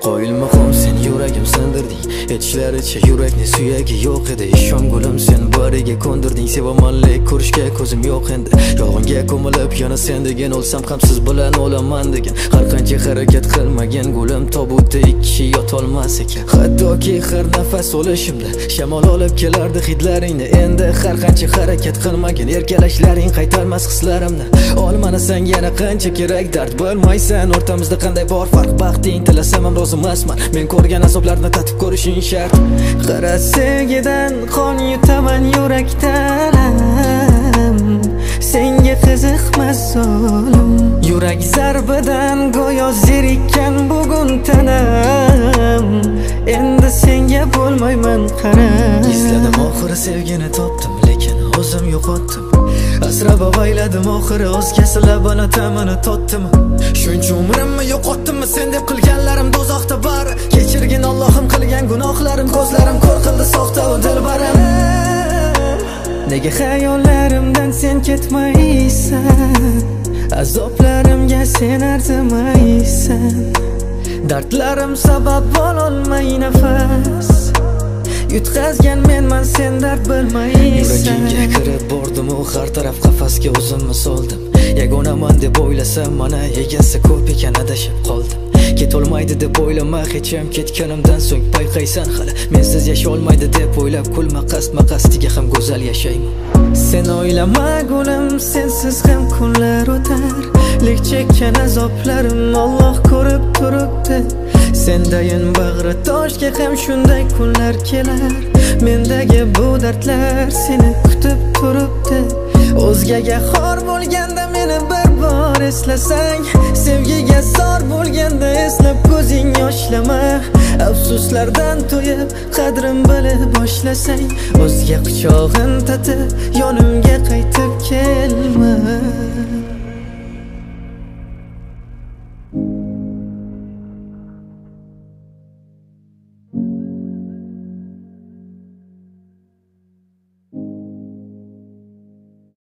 Qoyilmaqom sen yuragim sindirding, aytishlaricha yurakni suyagi yo'q edi. Ishon gulim sen bariga ko'ndirding, sevamanlik ko'rishga ko'zim yo'q endi. Yolg'onga ko'milib yana sen degan olsam ham siz bilan o'laman degan. Har qancha harakat qilmagan gulim tobutda ikki kishi yotolmas ekan. Hattoki har nafas olishimda shamol olib kelardi hidlaringni. Endi har qancha harakat qilmagan erkalashlaring qaytarmas hislarimni. Olmani sen yana qancha kerak dard bilmaysan, o'rtamizda qanday bor farq. Baxting tilasam ham rozi emasman, men ko'rgan azoblarni tatib ko'rishing shart. Qara sevgidan qon yutaman yurakdan, senga qiziqmas zolim. Yurak zarbidan go'yo zerikkan bugun tanam, endi senga bo'lmayman qaram. Izladim oxiri sevgini topdim, lekin o'zim yo'qotdim. Asrab avayladim oxiri o'zgasi labini ta'mini totdim. Shuncha umrimni yo'qotdimmi sen deb qilganlarim do'zaxda bari. Kechirgin Allohim qilgan gunohlarim, ko'zlarim ko'r qildi soxta u dilbarim. Nega xayollarimdan sen ketmaysan, azoblarimga sen arzimaysan. Dardlarim sabab bo'lolmay nafas, yutqazgan menman sen dard bilmaysan. Yuragimga kirib bordim u har taraf qafasga o'zimni soldim. Yagonaman deb o'ylasam mana egasi ko'p ekan adashib qoldim. Ketolmaydi deb o'ylama hech ham ketganimdan so'ng payqaysan hali. Mensiz yasholmaydi deb o'ylab kulma qasdiga ham go'zal yashayman. Sen o'ylama gulim, sensiz ham kunlar o'tar, lek chekkan azoblarim Alloh ko'rib turibdi. Sendayin bag'ri toshga ham shunday kunlar kelar, mendagi bu dardlar seni kutib turibdi. O'zgaga xor bo'lganda meni bir bor eslasang, sevgiga zor bo'lganda eslab ko'zing yoshlama. Afsuslardan to'yib qadrim bilib boshlasang, o'zga quchog'in tatib yonimga qaytib kelma.